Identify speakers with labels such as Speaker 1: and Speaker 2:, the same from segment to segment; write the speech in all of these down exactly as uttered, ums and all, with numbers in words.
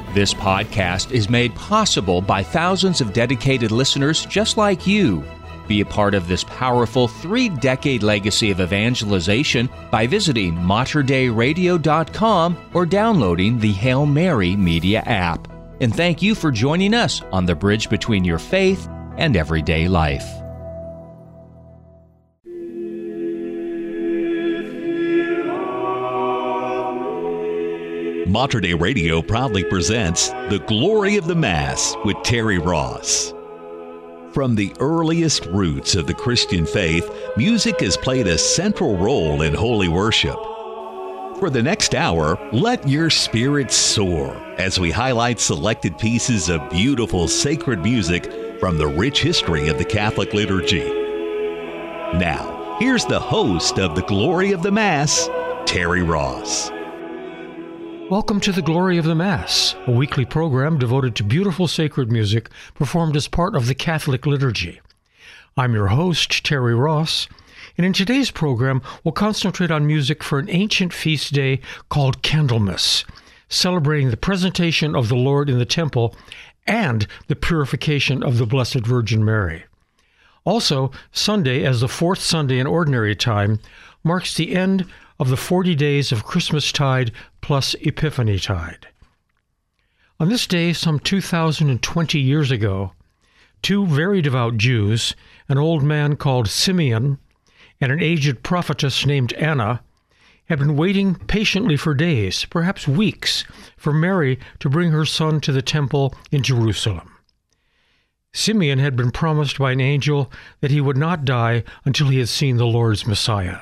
Speaker 1: This podcast is made possible by thousands of dedicated listeners just like you. Be a part of this powerful three-decade legacy of evangelization by visiting mater dei radio dot com or downloading the Hail Mary Media app. And thank you for joining us on the bridge between your faith and everyday life.
Speaker 2: Mater Dei Radio proudly presents The Glory of the Mass with Terry Ross. From the earliest roots of the Christian faith, music has played a central role in holy worship. For the next hour, let your spirit soar as we highlight selected pieces of beautiful sacred music from the rich history of the Catholic liturgy. Now, here's the host of The Glory of the Mass, Terry Ross.
Speaker 3: Welcome to The Glory of the Mass, a weekly program devoted to beautiful sacred music performed as part of the Catholic liturgy. I'm your host, Terry Ross, and in today's program, we'll concentrate on music for an ancient feast day called Candlemas, celebrating the presentation of the Lord in the temple and the purification of the Blessed Virgin Mary. Also, Sunday, as the fourth Sunday in Ordinary Time, marks the end of the forty days of Christmastide plus Epiphanyt. On this day, some two thousand twenty years ago, two very devout Jews, an old man called Simeon and an aged prophetess named Anna, had been waiting patiently for days, perhaps weeks, for Mary to bring her son to the temple in Jerusalem. Simeon had been promised by an angel that he would not die until he had seen the Lord's Messiah.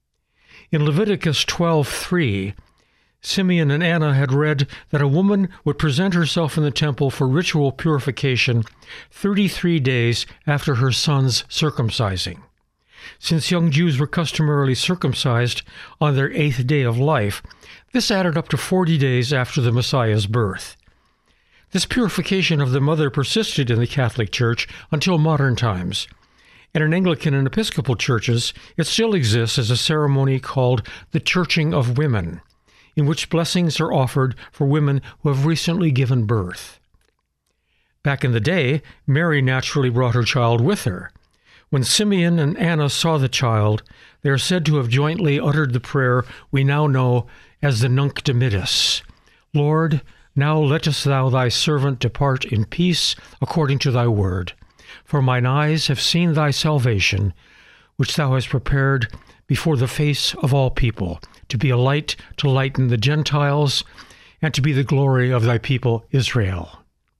Speaker 3: In Leviticus twelve three, Simeon and Anna had read that a woman would present herself in the temple for ritual purification thirty-three days after her son's circumcising. Since young Jews were customarily circumcised on their eighth day of life, this added up to forty days after the Messiah's birth. This purification of the mother persisted in the Catholic Church until modern times. And in Anglican and Episcopal churches, it still exists as a ceremony called the Churching of Women, in which blessings are offered for women who have recently given birth. Back in the day, Mary naturally brought her child with her. When Simeon and Anna saw the child, they are said to have jointly uttered the prayer we now know as the Nunc Dimittis. Lord, now lettest thou thy servant depart in peace according to thy word. For mine eyes have seen thy salvation, which thou hast prepared before the face of all people, to be a light to lighten the Gentiles, and to be the glory of thy people Israel.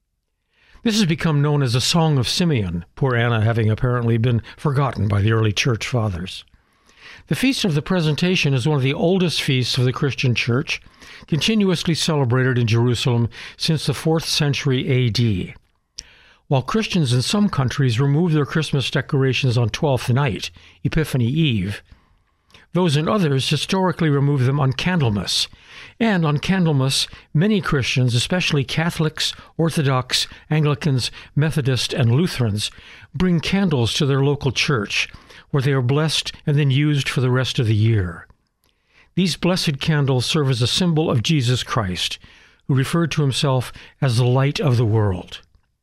Speaker 3: This has become known as the Song of Simeon, poor Anna having apparently been forgotten by the early church fathers. The Feast of the Presentation is one of the oldest feasts of the Christian Church, continuously celebrated in Jerusalem since the fourth century A D. While Christians in some countries remove their Christmas decorations on Twelfth Night, Epiphany Eve, those in others historically remove them on Candlemas. And on Candlemas, many Christians, especially Catholics, Orthodox, Anglicans, Methodists, and Lutherans, bring candles to their local church, where they are blessed and then used for the rest of the year. These blessed candles serve as a symbol of Jesus Christ, who referred to himself as the light of the world.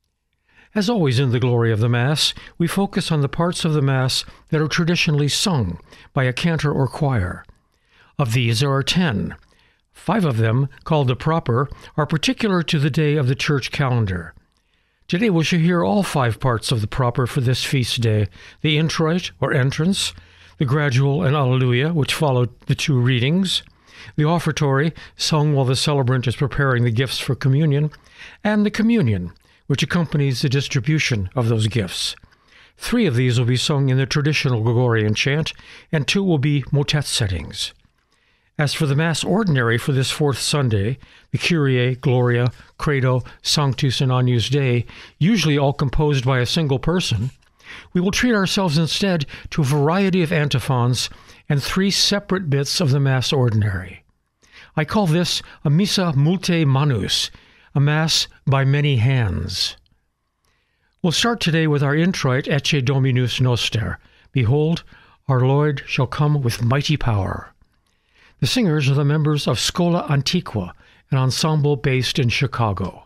Speaker 3: As always in the Glory of the Mass, we focus on the parts of the Mass that are traditionally sung by a cantor or choir. Of these there are ten. Five of them, called the proper, are particular to the day of the church calendar. Today we shall hear all five parts of the proper for this feast day: the introit, or entrance, the gradual and Alleluia, which followed the two readings, the offertory, sung while the celebrant is preparing the gifts for communion, and the communion, which accompanies the distribution of those gifts. Three of these will be sung in the traditional Gregorian chant, and two will be motet settings. As for the Mass Ordinary for this fourth Sunday, the Kyrie, Gloria, Credo, Sanctus, and Agnus Dei, usually all composed by a single person, we will treat ourselves instead to a variety of antiphons and three separate bits of the Mass Ordinary. I call this a Missa Multe Manus, a Mass by many hands. We'll start today with our introit, Ecce Dominus Noster. Behold, our Lord shall come with mighty power. The singers are the members of Schola Antiqua, an ensemble based in Chicago.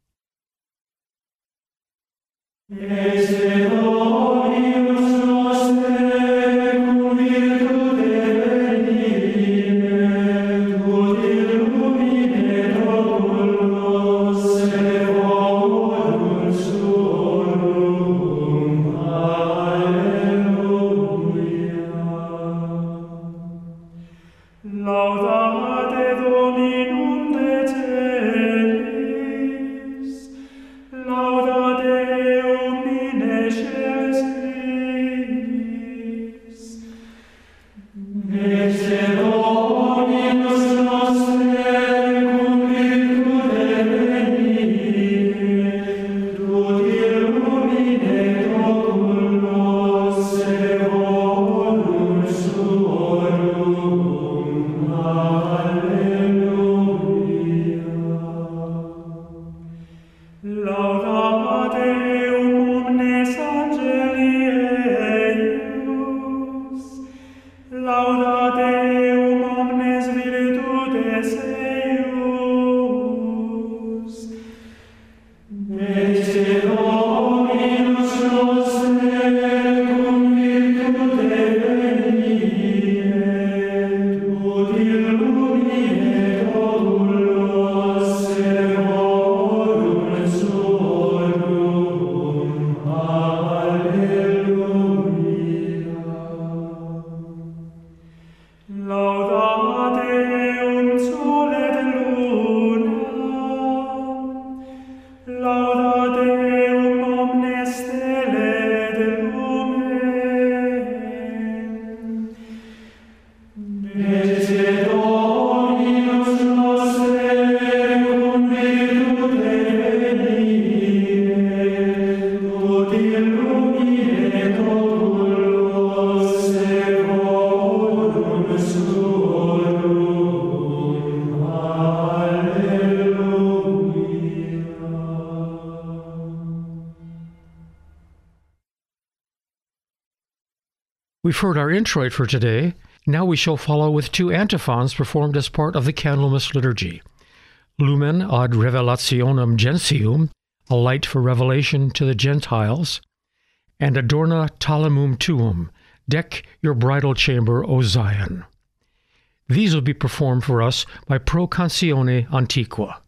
Speaker 3: We've heard our introit for today. Now we shall follow with two antiphons performed as part of the Candlemas liturgy. Lumen ad revelationem gentium, a light for revelation to the Gentiles, and Adorna talamum tuum, deck your bridal chamber, O Zion. These will be performed for us by Pro Canzone Antiqua.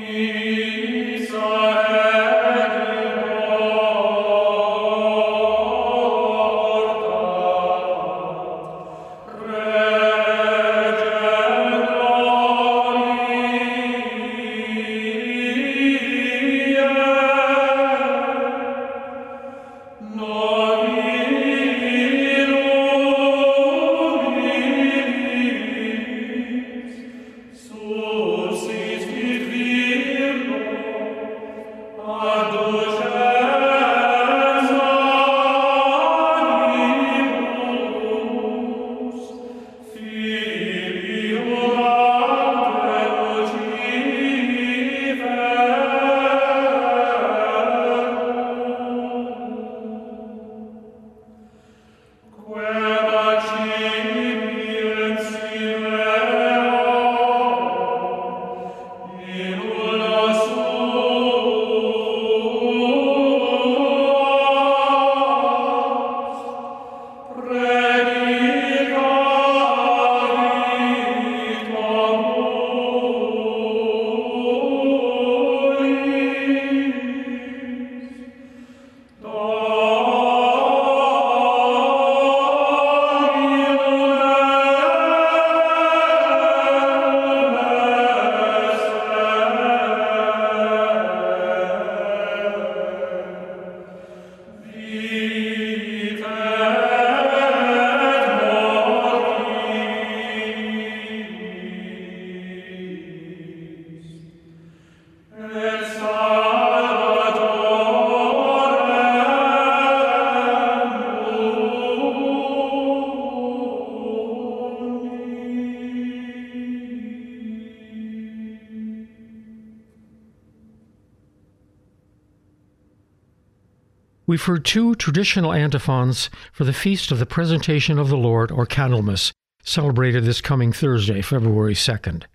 Speaker 3: We've heard two traditional antiphons for the Feast of the Presentation of the Lord, or Candlemas, celebrated this coming Thursday, February second.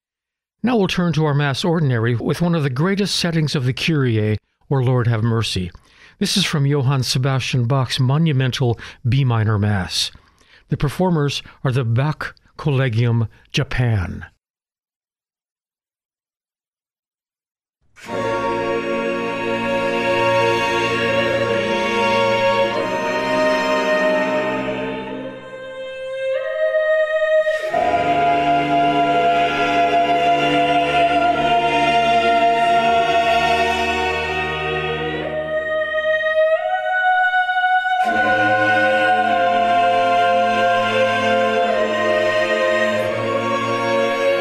Speaker 3: Now we'll turn to our Mass Ordinary with one of the greatest settings of the Kyrie, or Lord have mercy. This is from Johann Sebastian Bach's monumental B minor Mass. The performers are the Bach Collegium, Japan.
Speaker 4: Thank you.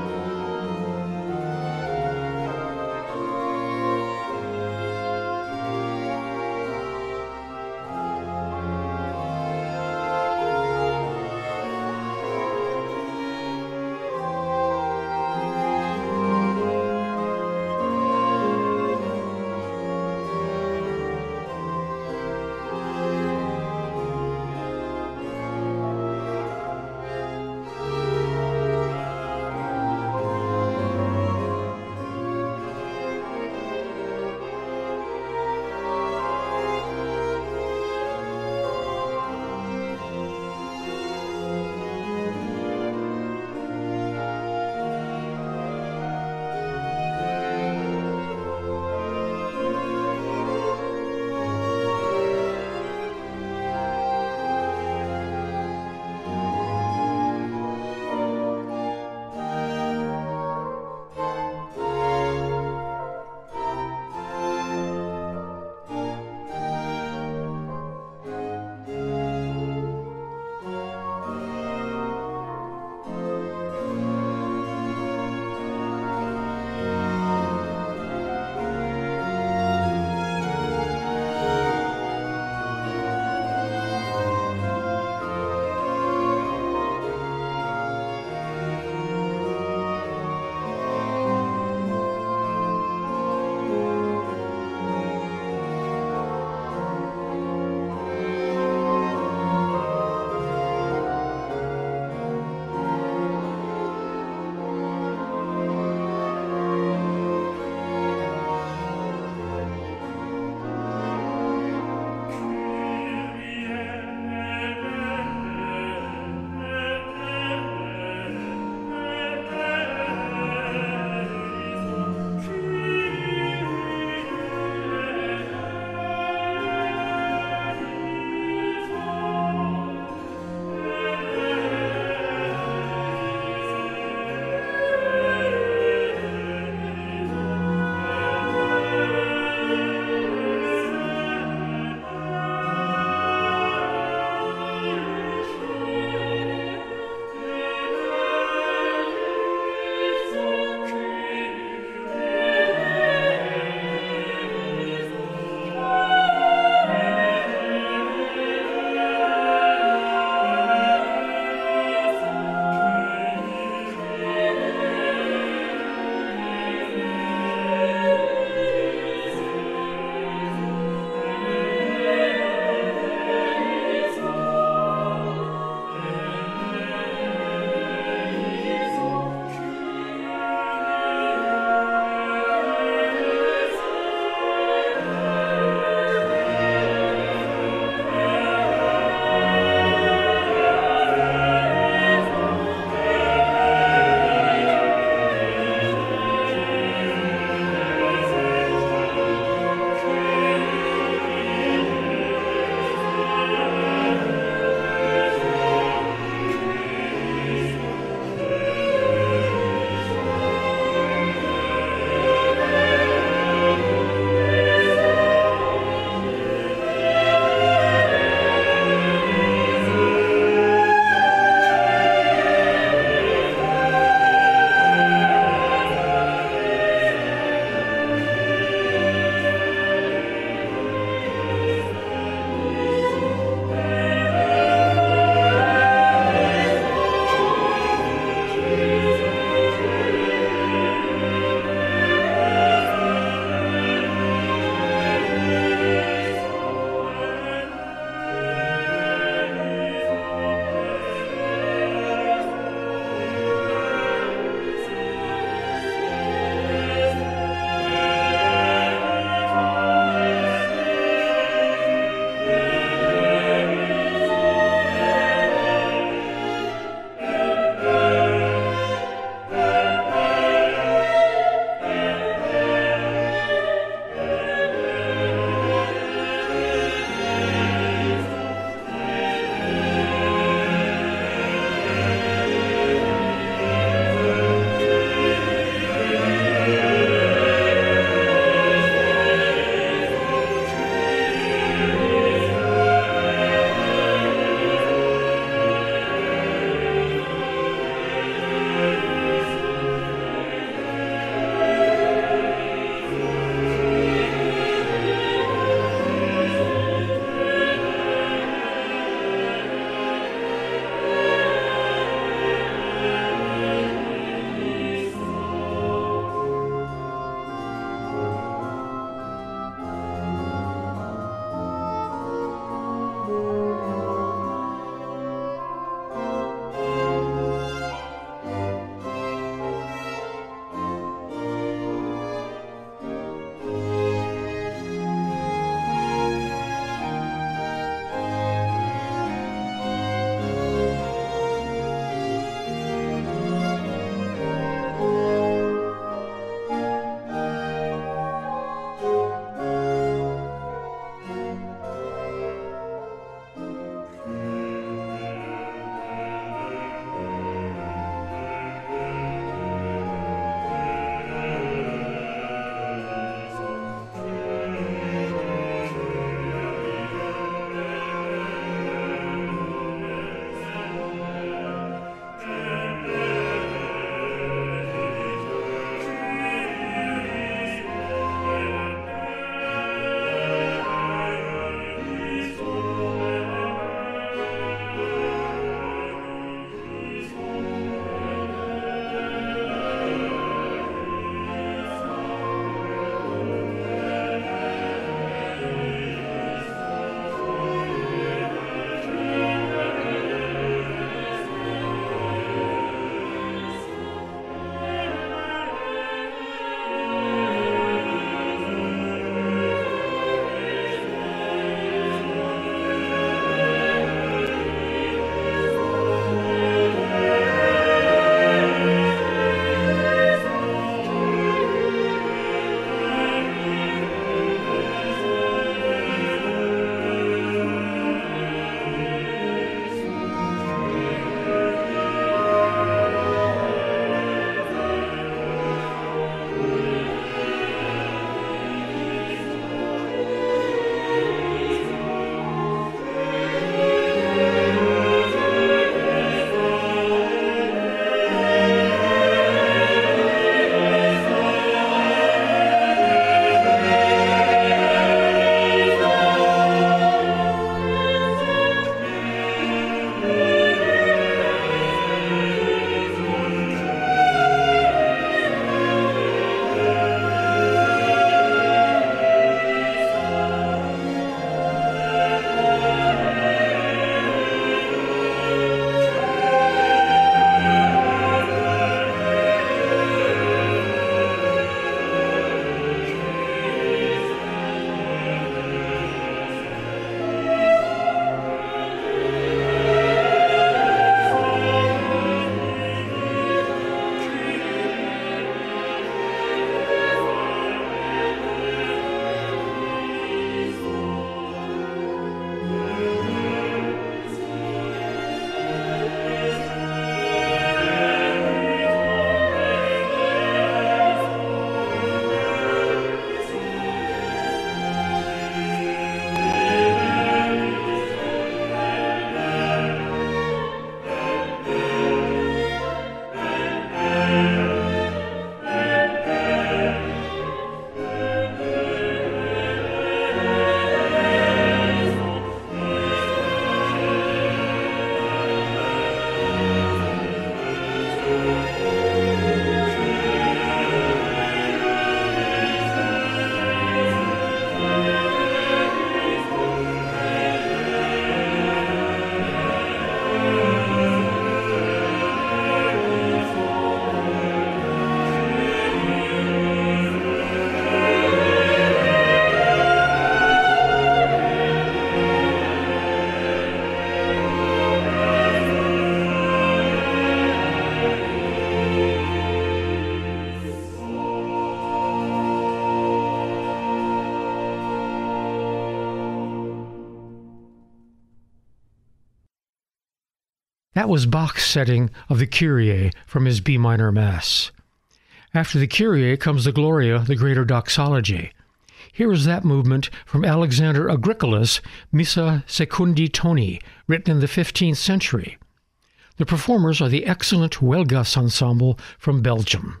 Speaker 3: That was Bach's setting of the Kyrie from his B minor Mass. After the Kyrie comes the Gloria, the Greater Doxology. Here is that movement from Alexander Agricola's Missa Secundi Toni, written in the fifteenth century. The performers are the excellent Huelgas Ensemble from Belgium.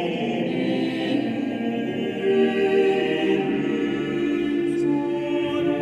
Speaker 4: Gloria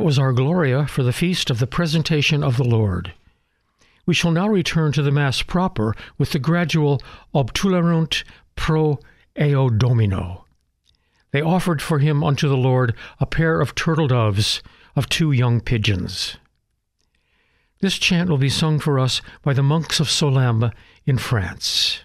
Speaker 3: was our Gloria for the feast of the presentation of the Lord. We shall now return to the Mass proper with the gradual Obtulerunt pro eo Domino. They offered for him unto the Lord a pair of turtle doves of two young pigeons. This chant will be sung for us by the monks of Solesmes in France.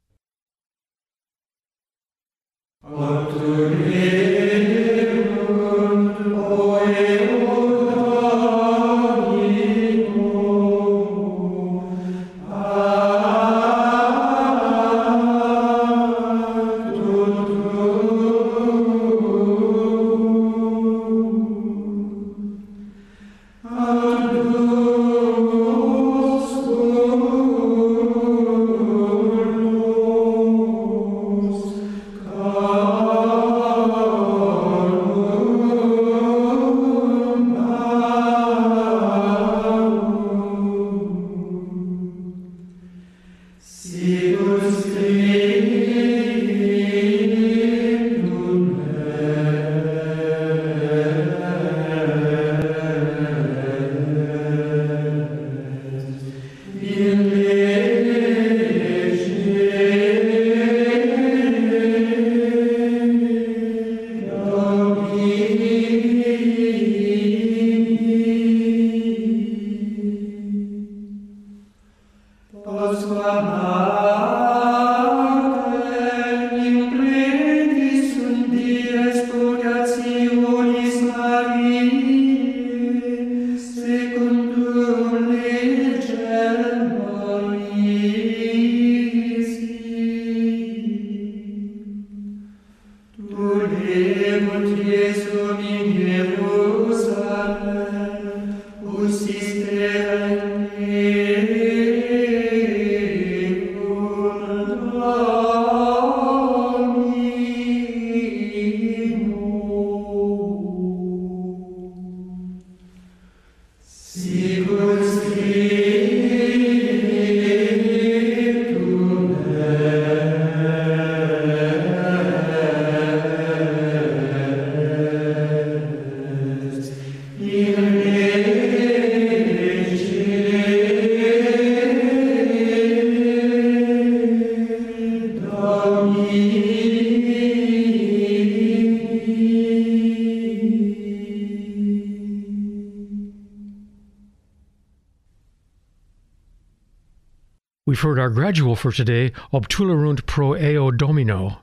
Speaker 3: We've heard our gradual for today, Obtulerunt pro eo Domino.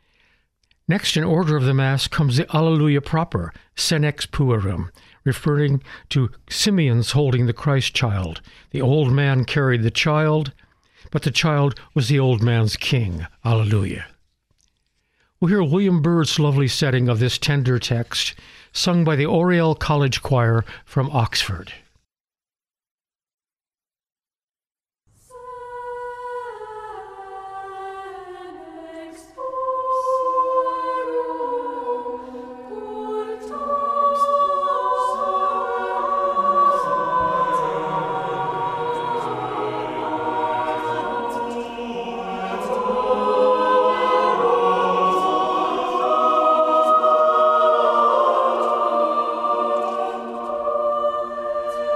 Speaker 3: Next in order of the Mass comes the Alleluia proper, Senex Puerum, referring to Simeon's holding the Christ child. The old man carried the child, but the child was the old man's king. Alleluia. We'll hear William Byrd's lovely setting of this tender text, sung by the Oriel College Choir from Oxford.
Speaker 4: Thank you.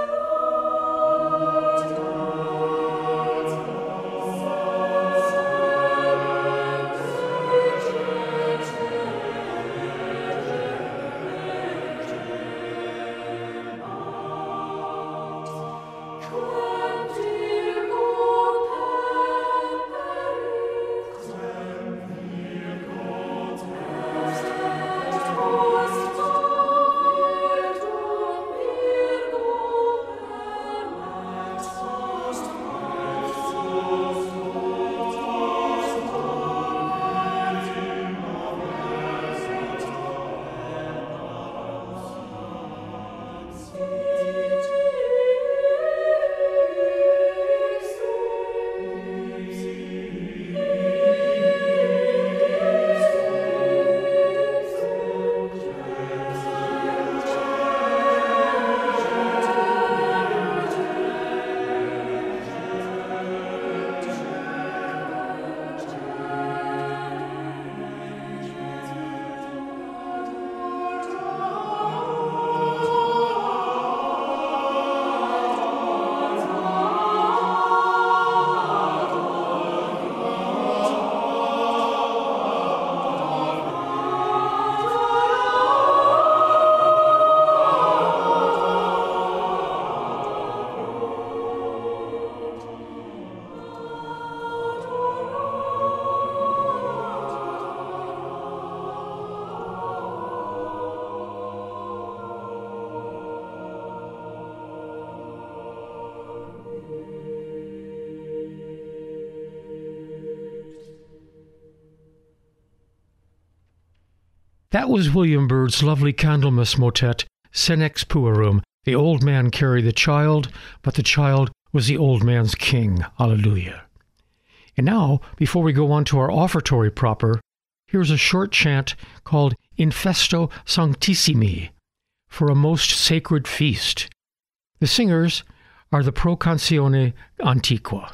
Speaker 3: That was William Byrd's lovely Candlemas motet, Senex Puerum. The old man carried the child, but the child was the old man's king. Alleluia. And now, before we go on to our offertory proper, here's a short chant called In Festo Sanctissimi, for a most sacred feast. The singers are the Procanzione Antiqua.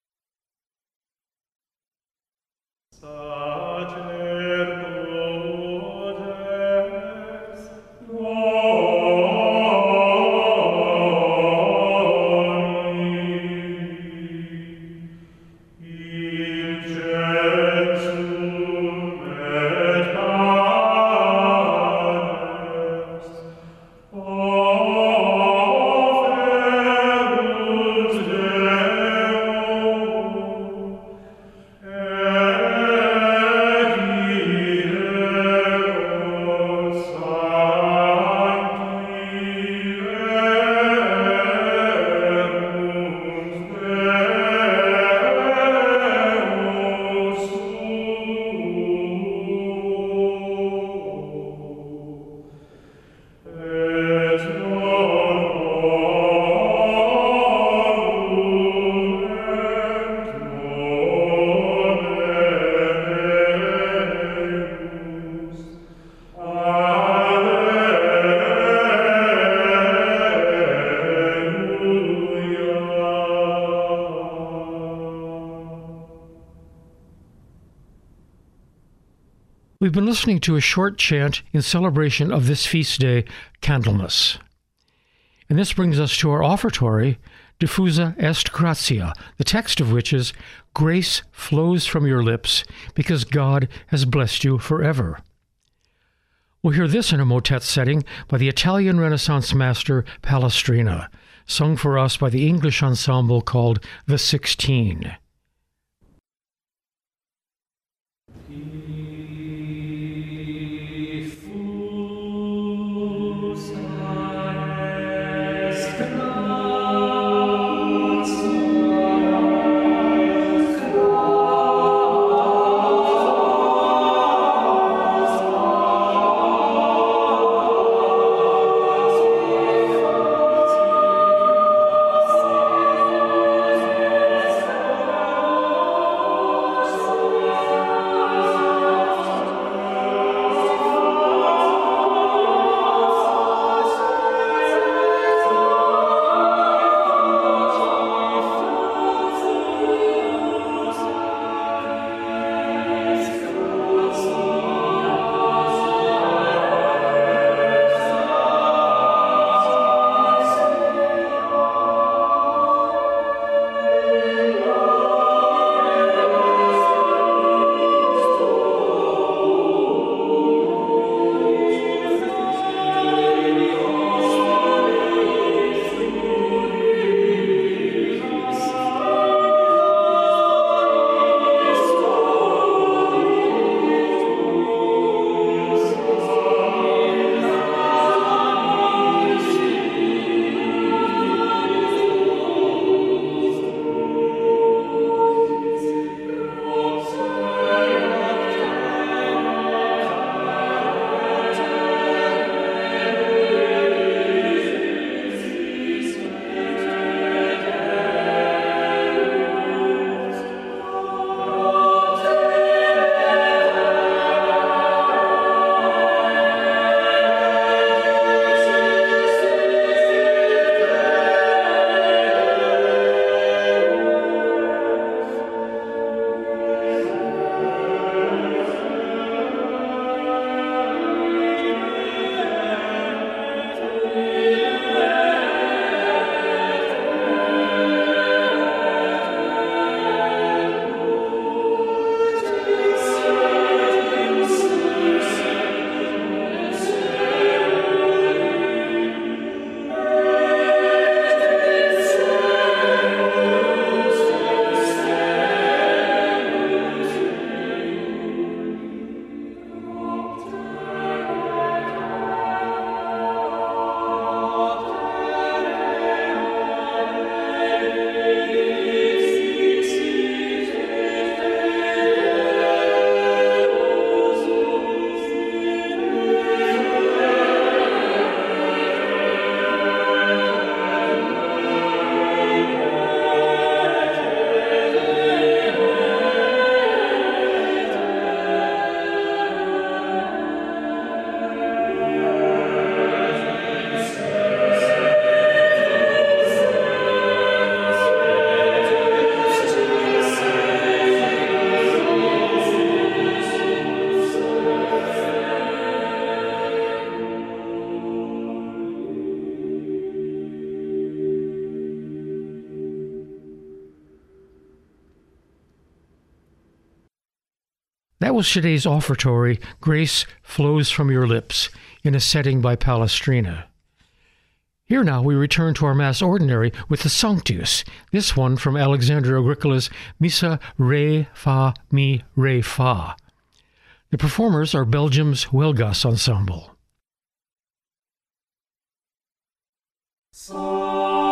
Speaker 3: We've been listening to a short chant in celebration of this feast day, Candlemas. And this brings us to our offertory, Diffusa est gratia, the text of which is, Grace flows from your lips because God has blessed you forever. We'll hear this in a motet setting by the Italian Renaissance master Palestrina, sung for us by the English ensemble called The Sixteen.
Speaker 4: Thank you.
Speaker 3: That was today's offertory, Grace Flows from Your Lips, in a setting by Palestrina. Here now we return to our Mass Ordinary with the Sanctus, this one from Alexander Agricola's Missa Re Fa Mi Re Fa. The performers are Belgium's Huelgas Ensemble.
Speaker 4: So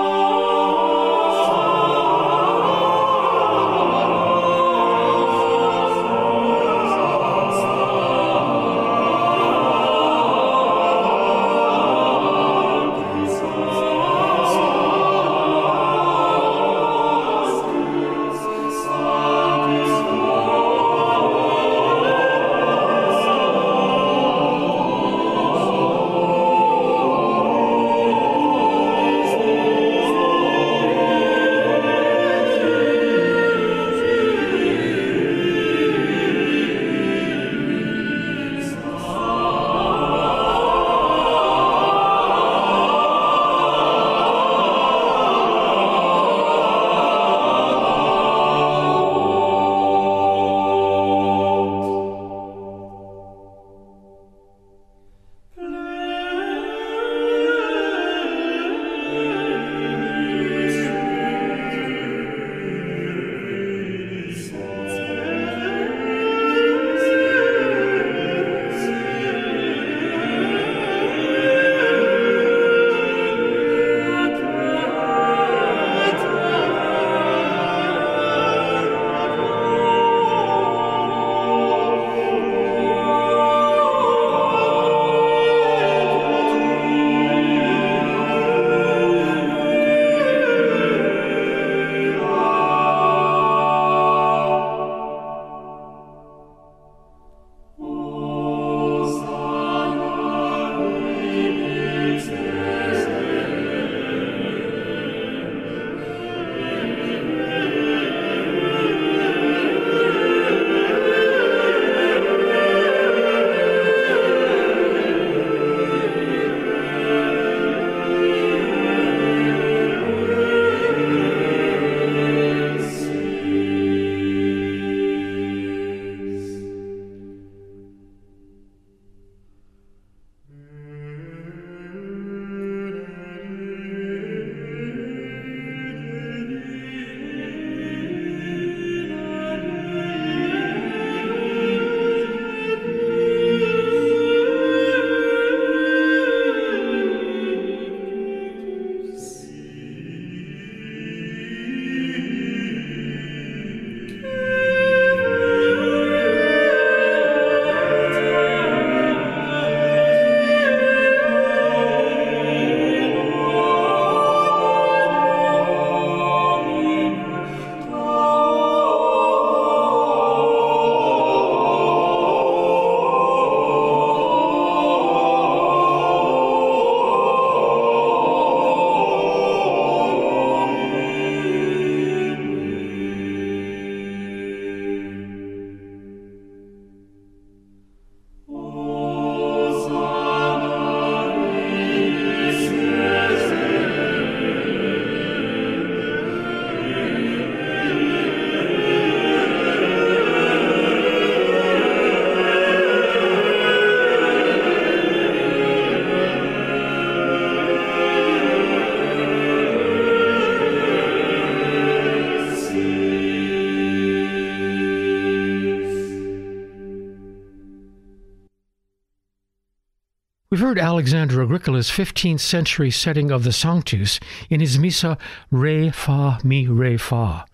Speaker 3: We've heard Alexander Agricola's fifteenth century setting of the Sanctus in his Missa Re Fa Mi Re Fa.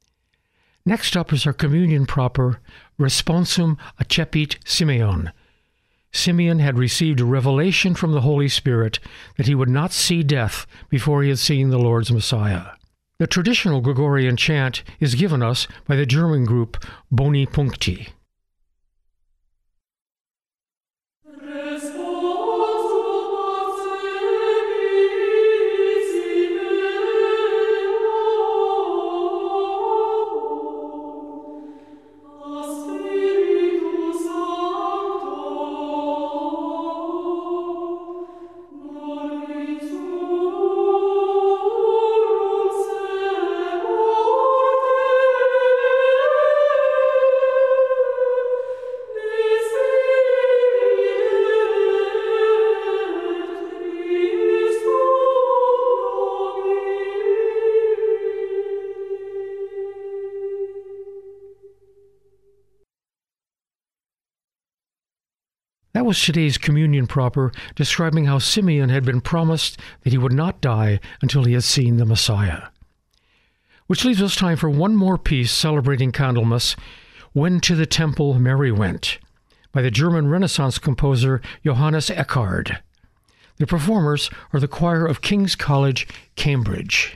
Speaker 3: Next up is our communion proper, Responsum Accepit Simeon. Simeon had received a revelation from the Holy Spirit that he would not see death before he had seen the Lord's Messiah. The traditional Gregorian chant is given us by the German group Boni Puncti. was today's communion proper, describing how Simeon had been promised that he would not die until he had seen the Messiah. Which leaves us time for one more piece celebrating Candlemas, When to the Temple Mary Went, by the German Renaissance composer Johannes Eckard. The performers are the choir of King's College, Cambridge.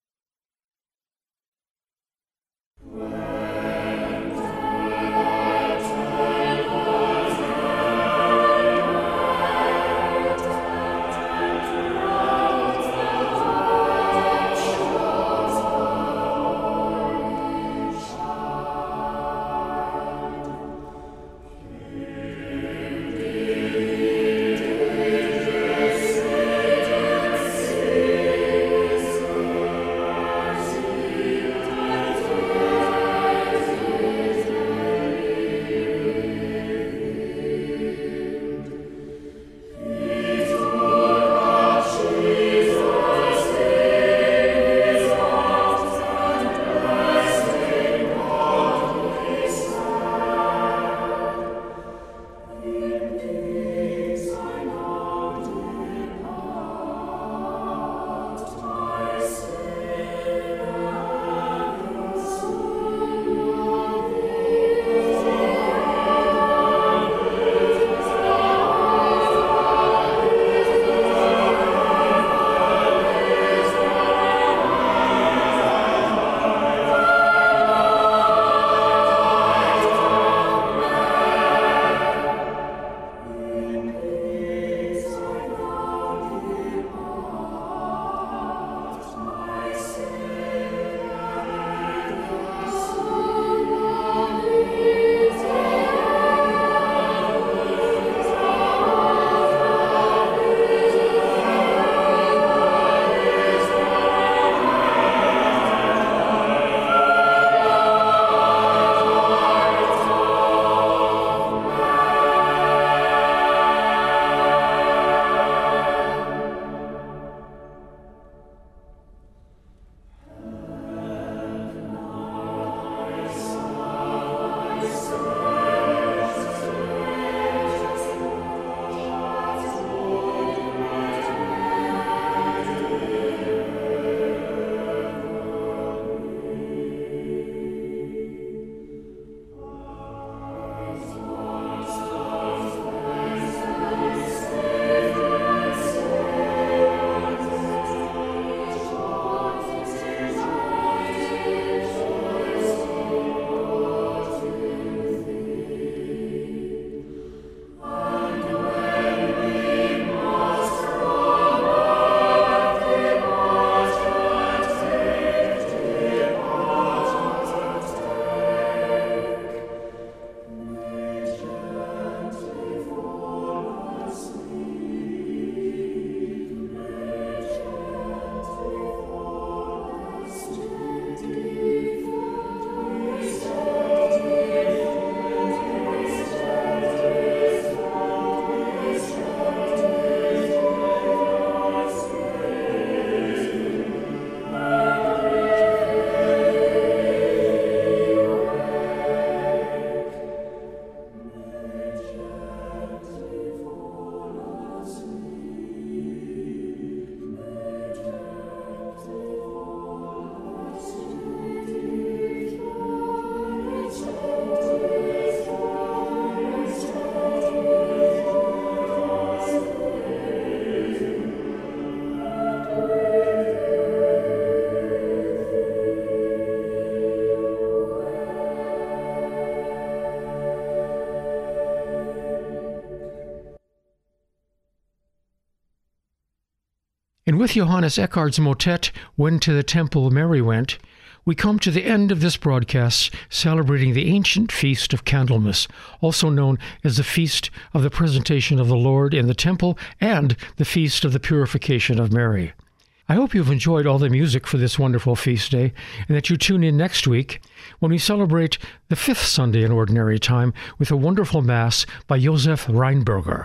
Speaker 3: And with Johannes Eckard's motet, When to the Temple Mary Went, we come to the end of this broadcast celebrating the ancient feast of Candlemas, also known as the Feast of the Presentation of the Lord in the Temple and the Feast of the Purification of Mary. I hope you've enjoyed all the music for this wonderful feast day, and that you tune in next week when we celebrate the fifth Sunday in Ordinary Time with a wonderful Mass by Josef Reinberger.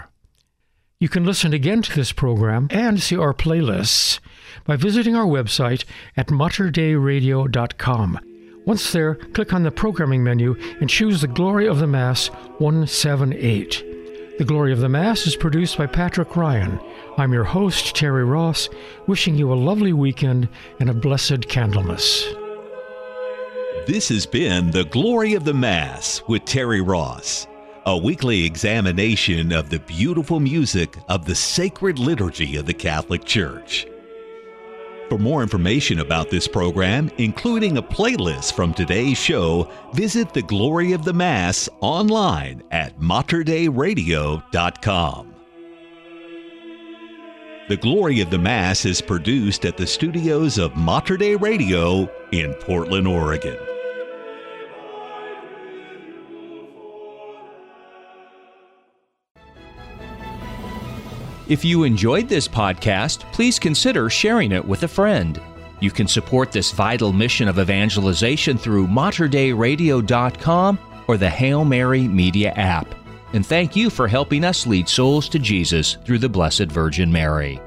Speaker 3: You can listen again to this program and see our playlists by visiting our website at mater dei radio dot com. Once there, click on the programming menu and choose the Glory of the Mass one seventy-eight. The Glory of the Mass is produced by Patrick Ryan. I'm your host, Terry Ross, wishing you a lovely weekend and a blessed Candlemas.
Speaker 2: This has been The Glory of the Mass with Terry Ross, a weekly examination of the beautiful music of the sacred liturgy of the Catholic Church. For more information about this program, including a playlist from today's show, visit The Glory of the Mass online at mater dei radio dot com. The Glory of the Mass is produced at the studios of Mater Dei Radio in Portland, Oregon.
Speaker 1: If you enjoyed this podcast, please consider sharing it with a friend. You can support this vital mission of evangelization through mater dei radio dot com or the Hail Mary Media app. And thank you for helping us lead souls to Jesus through the Blessed Virgin Mary.